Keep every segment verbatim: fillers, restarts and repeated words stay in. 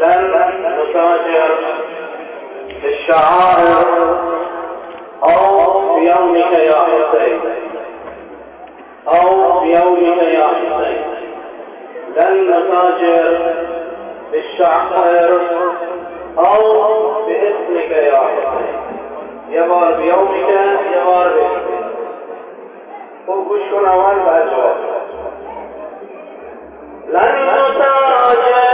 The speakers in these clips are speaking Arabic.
لن نتاجر بالشعائر أو بيومك يا حسين أو بيومك يا حسين. لن نتاجر بالشعائر أو باسمك يا حسين. يبار بيومك يبار باسمك. وكشكنا أول بأجواب. لن نتاجر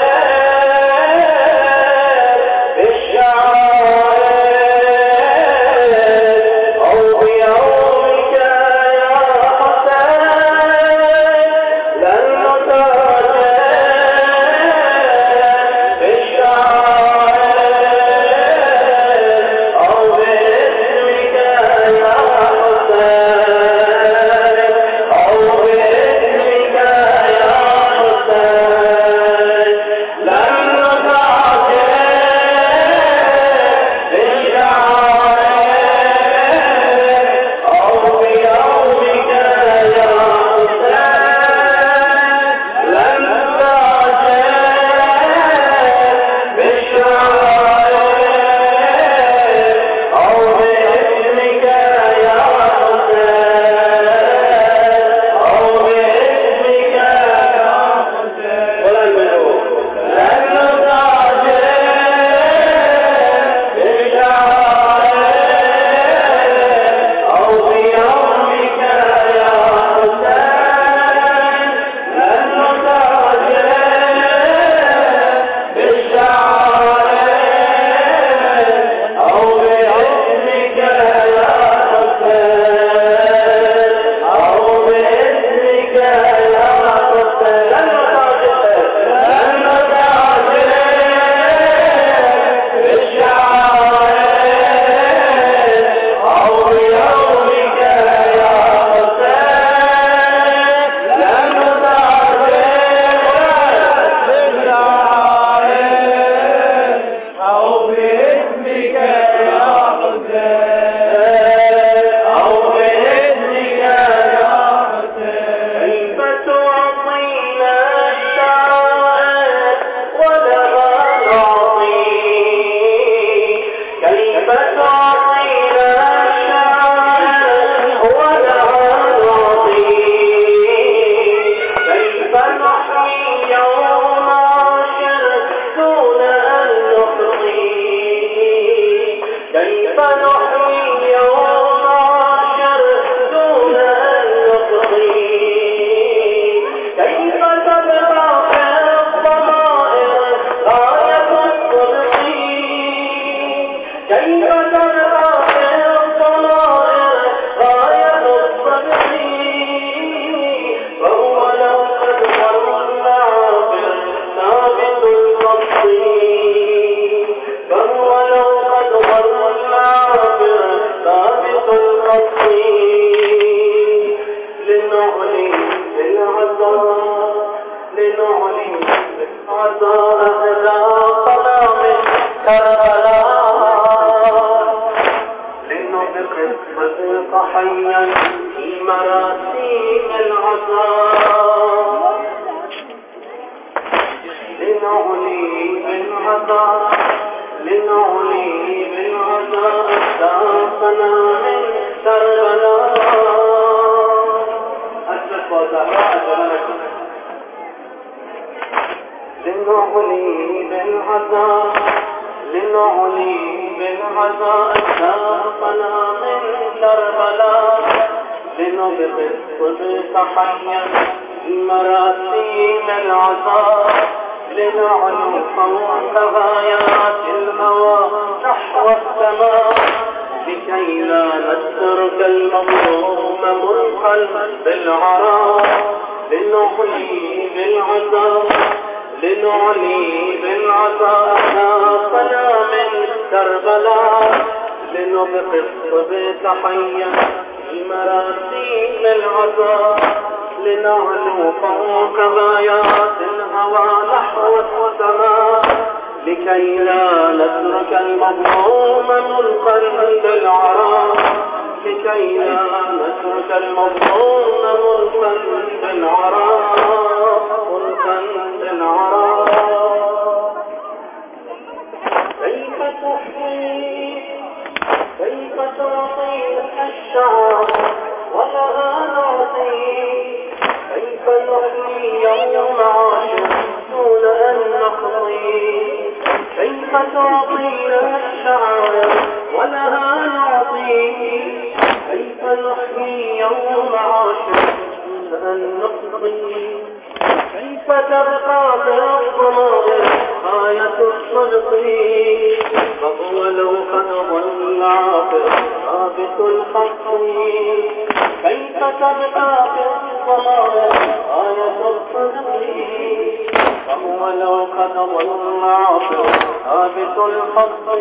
كيف تعطينا الشعائر ولها نعطي، كيف نحيي يوم عاشر أن نقضي، كيف تبقى في الضمائر غاية الصدق، فهو لو قد ظل عاقل ثابت الحق، كيف تبقى في الضمائر غاية الصدق، فهو لو قد ظل عاقل ثابت الحق.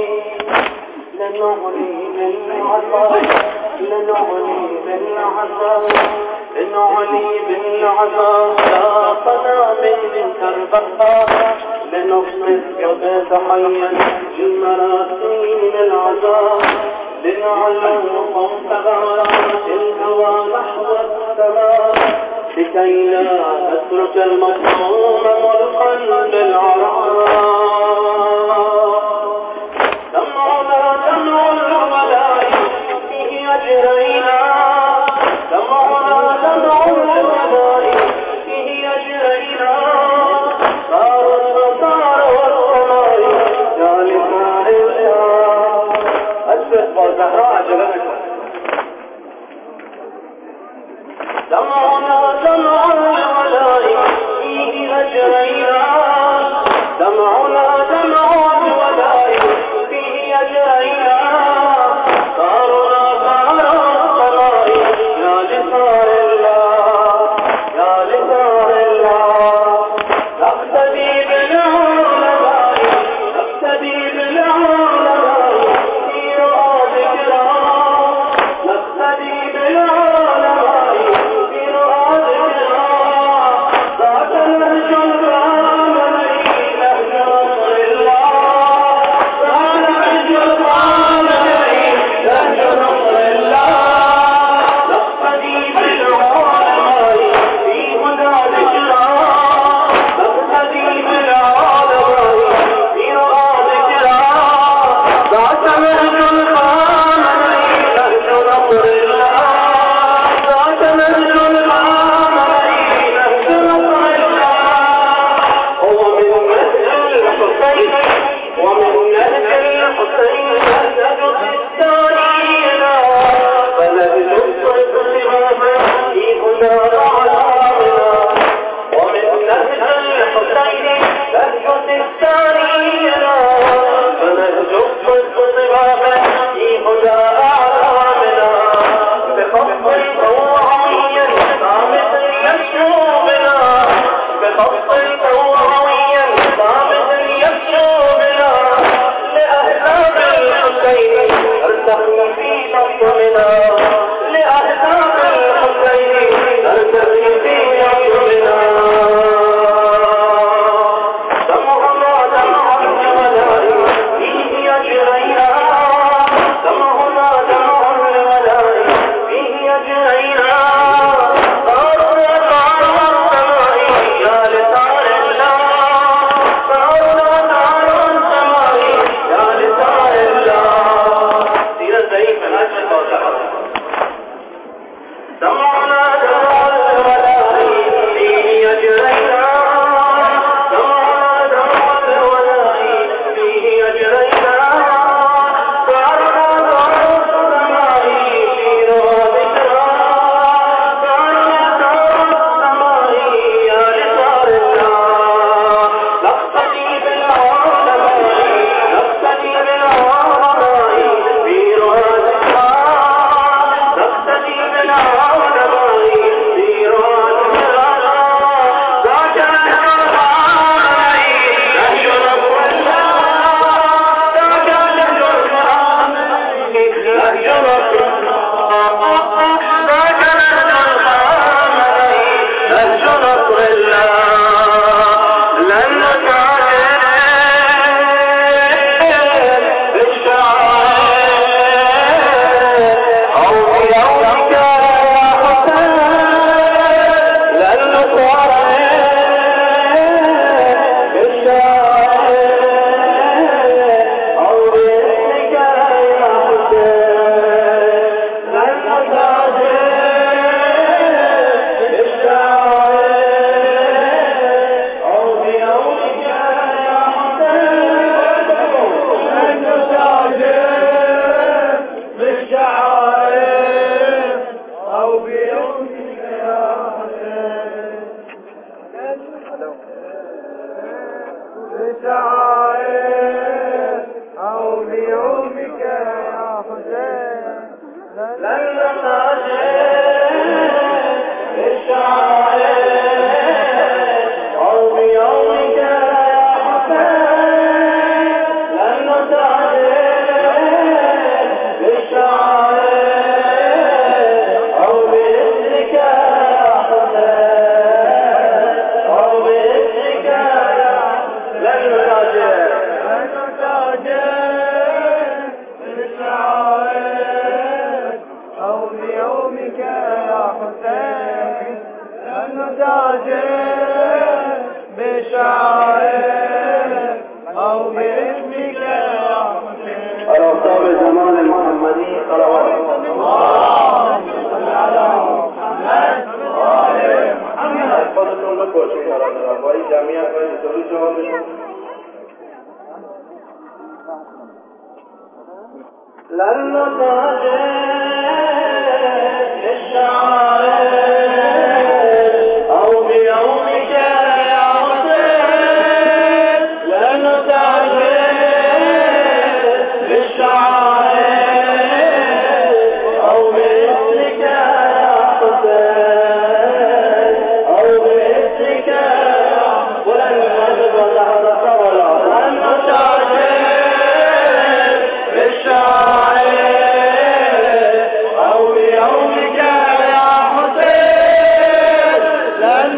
لنغني بالعذاب لنغني بالعذاب لنعلي بالعذاب لا قنا من كربها، لنفسد وتتحين المراسيل العذاب، لنعلو صوت غارات الهوى نحو السماء، لكي لا نترك المظلوم ملقا بالعراء. دمعنا دمع الولاء فيه أجرينا، دمعنا دمع الولاء فيه أجرينا، صار البصار والسماء جالسا إليها. أجلس والزهراء عجلتك. دمعنا دمع الولاء فيه أجرينا، بالشعائر أو بيومك يا حسين لن نتعجل بالشعائر أو بيومك يا حسين لن نتعجل بالشعائر أو باسمك يا حسين أو باسمك يا لن نتعجل لن نتعجل بالشعائر أو بيومك يا حسين لن نتعجل بشعائر أو باسمك يا حسين. الأوصاف الزمان المحمدي صلوات الله على محمد وآل محمد. فضلكم لكم شكرا لله جميعا فإن جوابكم لن نتعجل بالشعائر أو بيومك يا حسين لن نتعجل بالشعائر أو باسمك يا حسين أو باسمك ولن نتعجل لن نتعجل بالشعائر أو بيومك يا حسين لن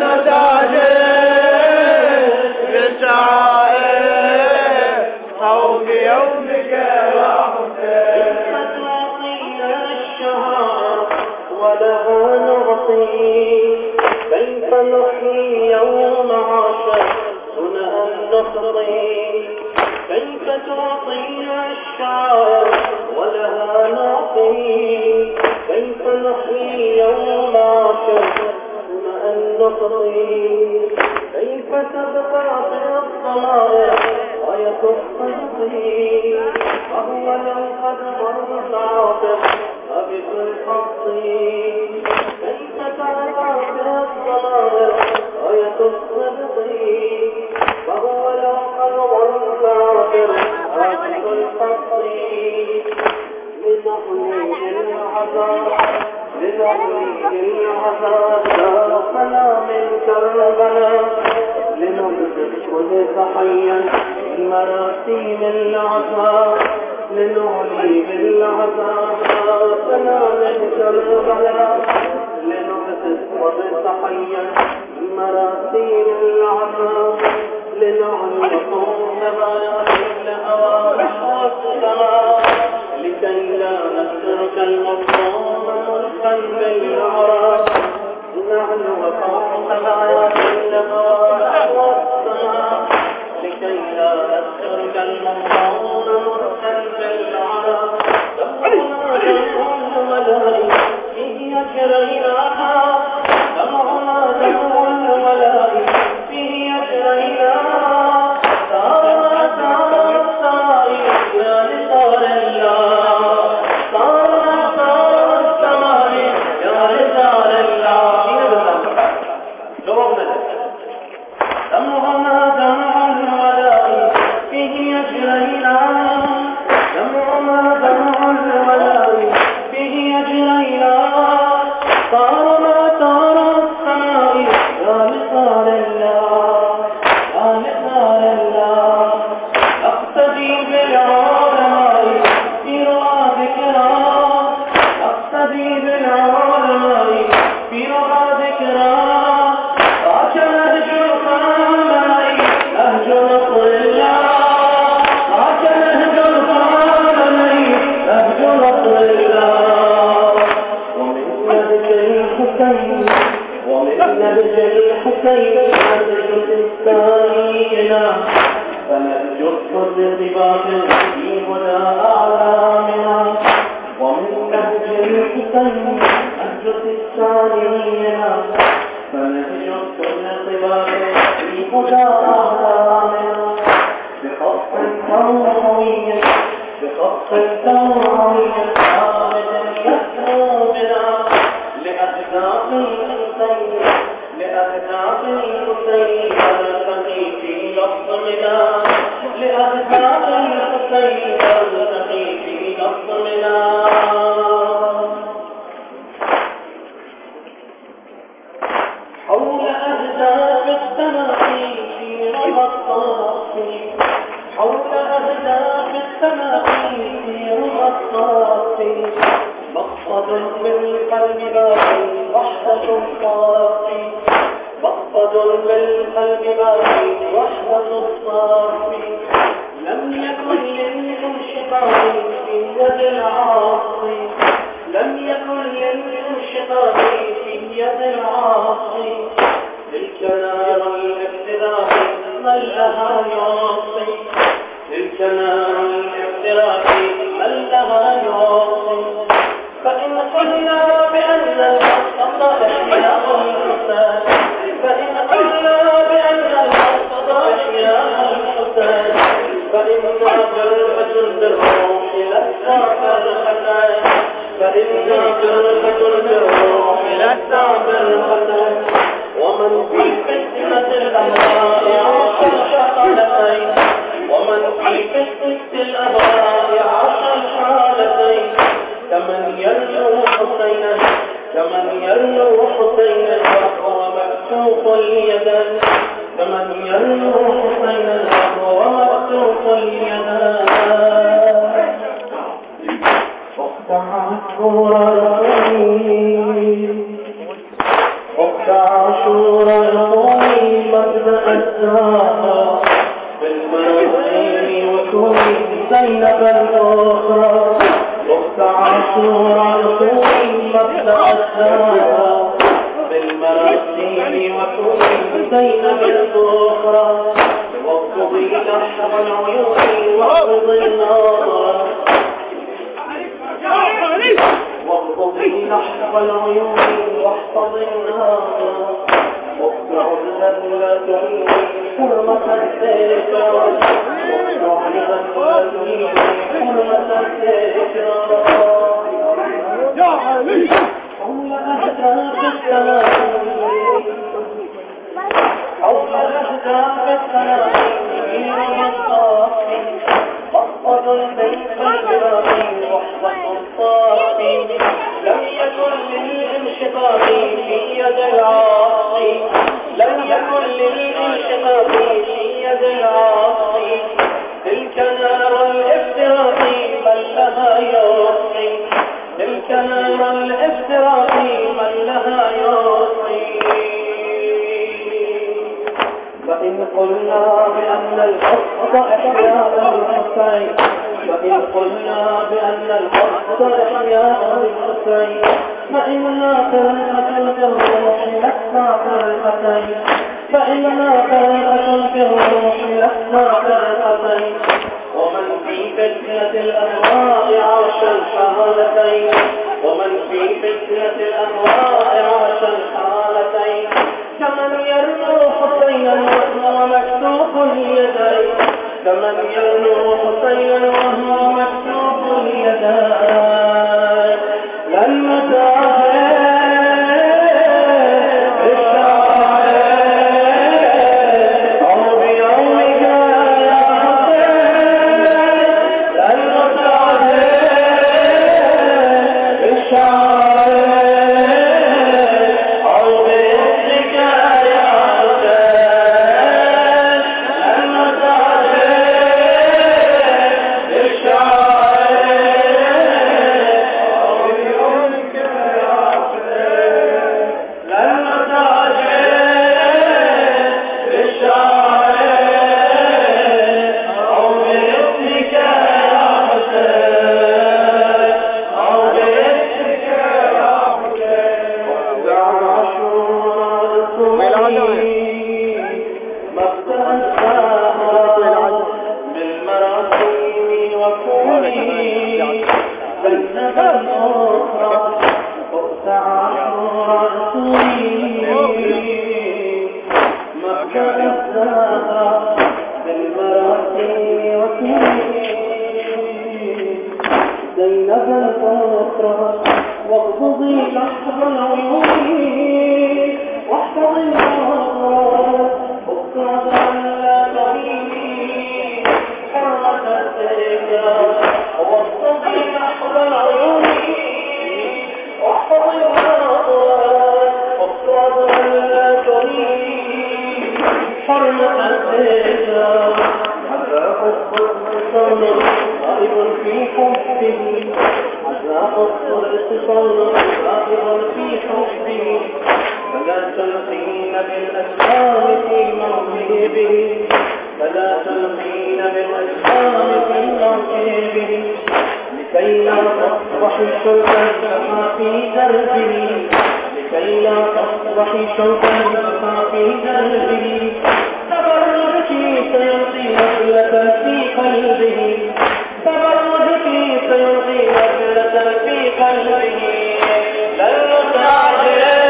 نتعجل بالشعائر أو بيومك يا حسين. فتعطينا الشهر ولها نعطي كيف نحيي يوم عاشر هنا النصر كيف تعطينا الشعر ولها نعطي كيف نحيي يوم عاشر هنا النصر كيف تبقى في الضمائر غاية الصدق وهو لو قد مرت عاطف أبث الحق كيف تبقى في الضمائر غاية الصدق وهو لو قد مرت عاطف أبث الحق لنحيي العذاب لنحيي العذاب دارنا من كربلاء لنبذل كل تحيا المراسيم العذاب لنعلي بالعذاب دارنا من كربلاء لنبذل كل تحيا المراسيم العذاب لنعلي قوم بياتي الهوى والسماء لكي لا نترك المظلوم ملقا بالعراق نحن وقوم بياتي الهوى والسماء لكي لا نترك المظلوم ملقا بالعراق دمعنا دمع الملائكة يجريناها دمعنا دمع الملائكة يجريناها سارا سارا السماء يا نصار الله سارا سارا السماء يا نصار الله جوابنا دمعنا دمع الملائكة يجريناها دمعنا دمع الملائكة يجريناها سارا سارا السماء يا نصار الله يا نصار الله اقتدي بالعلماء في رؤى ذكرى اقتدي بالعلماء في رؤى ذكرى راك نهج القلماء نهج نصر الله راك نهج القلماء نهج نصر الله ومن نهج الحسين ومن نهج الحسين نهج الثانينا فنهج الصدق في هدى أعلامنا ومن نهج الحسين نهج الثانينا فنهج الصدق في هدى أعلامنا بخط توعوي بخط توعوي خالد يسمو بنا لأهداف الحسين لأهداف الحسين أرتقي في لفظ منا لأهداف الحسين أرتقي في لفظ منا حول أهداف التناقي في رضا الصافي حول أهداف التناقي في رضا الصافي مقصد بالقلب باقي وحدة الصافي مقصد بالقلب باقي وحدة الصافي لم يكن للانشقاق في يد العاصي لم يكن للانشقاق في يد العاصي تلك نار الافتراق من لها يعصي تلك نار الافتراق من لها يعصي فإن قلنا بأن الحق إحياء الحسين فإن قلنا بأن الحق إحياء الحسين فإنا فرقة بالروح لسنا فرقتين فإنا فرقة بالروح لسنا فرقتين ومن في فتنة الأهواء عاش الحالتين ومن في فتنة الأهواء عاش الحالتين كمن يرجو حسينا كمن يرجو حسينا وهو مكتوف اليدين كمن يرجو حسينا وهو مكتوف اليدين أخت عاشورا أخت عاشورا القوي مبدأ الدار بالمرسيم وكوني زينب الأخرى أخت عاشورا القوي مبدأ الدار بالمرسيم وكوني زينب الأخرى واقضي لحظ العيون واقضي النار واقضي لحظ العيون واحفظ النار واقطع الذلة حرمة الذكرى واقطع الذلة حرمة الذكرى يا علي حول أهداف التناقي حول أهداف التناقي في رضا الصافي مقصد البيت البراقي وحدة الصافي لم يكن للانشقاق في يد العاصي لم يكن للانشقاق في يد العاصي تلك نار الافتراق من لها يعصي تلك نار الافتراق من لها يعصي فإن قلنا بأن الحق إحياء الحسين فإن قلنا بأن الحق إحياء الحسين فإننا فرقة بالروح لسنا فرقتين فإننا فرقة بالروح لسنا فرقتين ومن في فتنة الأهواء عاش الحالتين ومن في فتنة الأهواء عاش الحالتين كمن يرجو حسينا وهو مكتوف اليدين كمن يرجو حسينا وهو مكتوف اليدين لن نتعجل واحفظ النار بكرة لا تغيب حرمة التركة والصبر نحو العيون واحفظ النار بكرة لا تغيب حرمة التركة عذاب الصبر غائب في حبه عذاب الصبر غائب في حبه فلا تلقين بالأسلام في مرهبه فلا تلقين بالأسلام في مرهبه لكي لا تصبحي شوكا كما في دربه لكي لا تصبحي شوكا كما في دربه تبرجك سيلقي نخلة في قلبه تبرجك سيلقي نخلة في قلبه لن نتعجل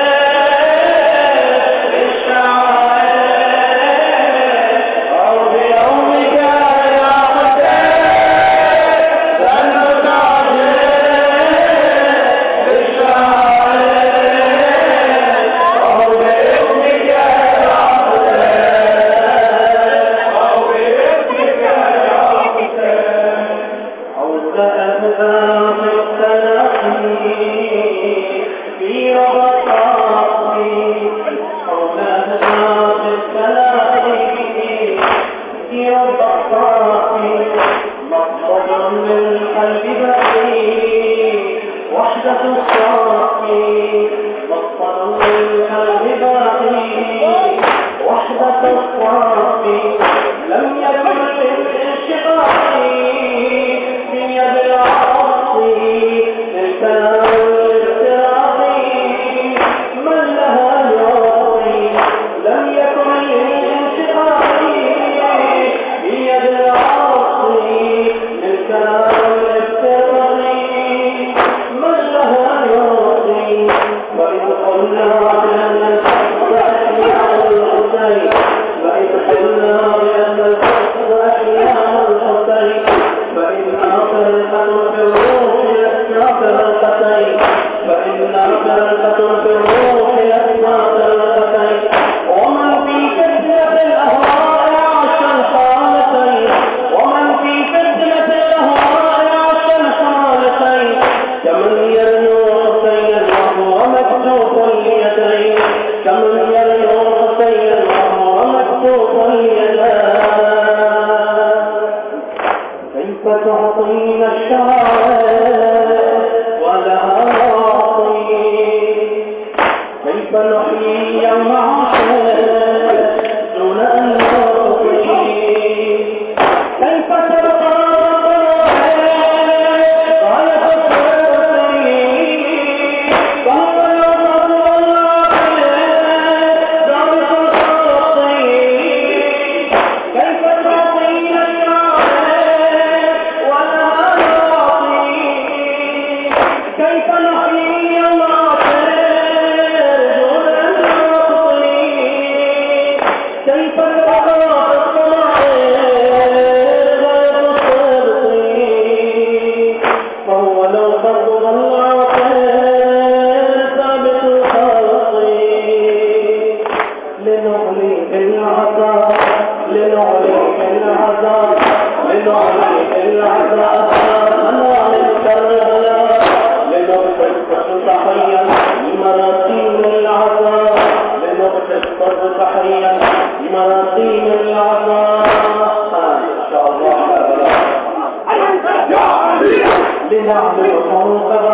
لنعمل فوق